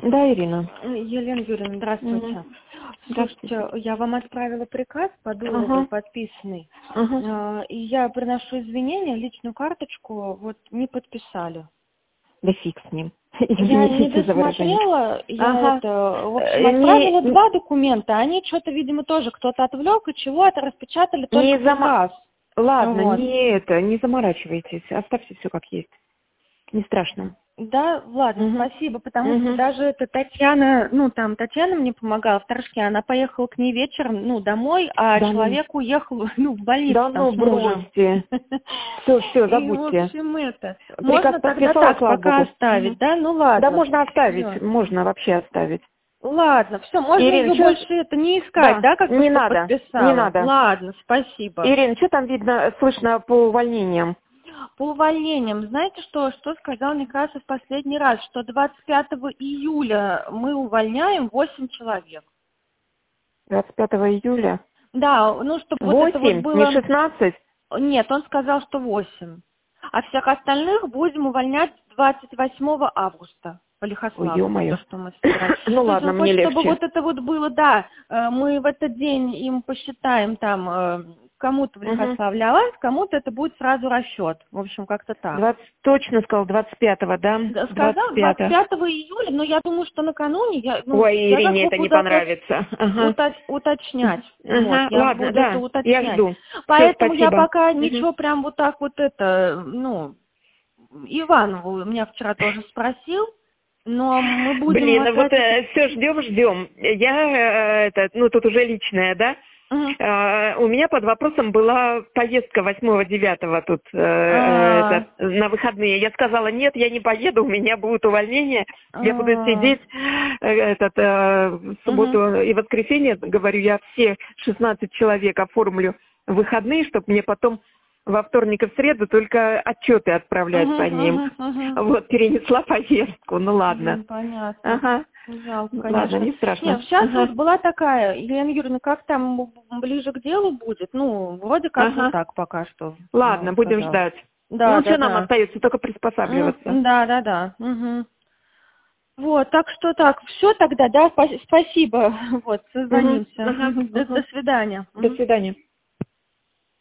Да, Ирина. Елена Юрьевна, здравствуйте. Здравствуйте. Слушайте, я вам отправила приказ по доллару подписанный, и я приношу извинения, личную карточку вот не подписали. Да фиг с ним. Я не Извините за выражение. досмотрела, в общем, отправила два документа, они что-то, видимо, тоже кто-то отвлек, и чего-то распечатали только приказ. Ладно, Вот. не заморачивайтесь, оставьте все как есть. Не страшно. Да, ладно, спасибо, потому что даже эта Татьяна, Татьяна мне помогала в Торжке, она поехала к ней вечером, домой, а человек уехал, в больницу. Да ну, бросьте. Все, забудьте. И, в общем, Приказ можно тогда так пока оставить, да? Ну ладно. Да, можно оставить, можно вообще оставить. Ладно, все, можно ее больше не искать, да, как не бы надо, подписала? Не надо. Ладно, спасибо. Ирина, что там видно, слышно по увольнениям? По увольнениям, знаете, что сказал Некрасов в последний раз, что 25 июля мы увольняем 8 человек. 25 июля? Да, чтобы 8, вот это вот было... не 16? Нет, он сказал, что 8. А всех остальных будем увольнять 28 августа по Лихославу. Ой, То, что мы собираем. Ну ладно, мне легче. Чтобы вот это вот было, да, мы в этот день им посчитаем там, кому-то в Лихославле аванс, кому-то это будет сразу расчет. В общем, как-то так. Точно сказал 25-го, да? Сказал 25 июля, но я думаю, что накануне Ой, Ирине это не понравится. Уточнять. Ладно, буду да, это уточнять. я жду. Поэтому Всё, я пока ничего прям вот так вот Иванову меня вчера тоже спросил, но мы будем... Блин, вот все ждем. Я, тут уже личное, да? У меня под вопросом была поездка 8-9 тут на выходные. Я сказала, нет, я не поеду, у меня будет увольнение. Я буду сидеть в субботу и воскресенье, говорю, я все 16 человек оформлю в выходные, чтобы мне потом во вторник и в среду только отчеты отправлять по ним. Вот, перенесла поездку, ну ладно. Понятно. Жалко, конечно. Ладно, не страшно. Нет, сейчас вот была такая, Елена Юрьевна, как там ближе к делу будет? Вроде как вот так пока что. Ладно, будем ждать. Да, что нам остается, только приспосабливаться. Да. Вот, так что так, все тогда, да, спасибо, вот, созвонимся. До свидания. До свидания.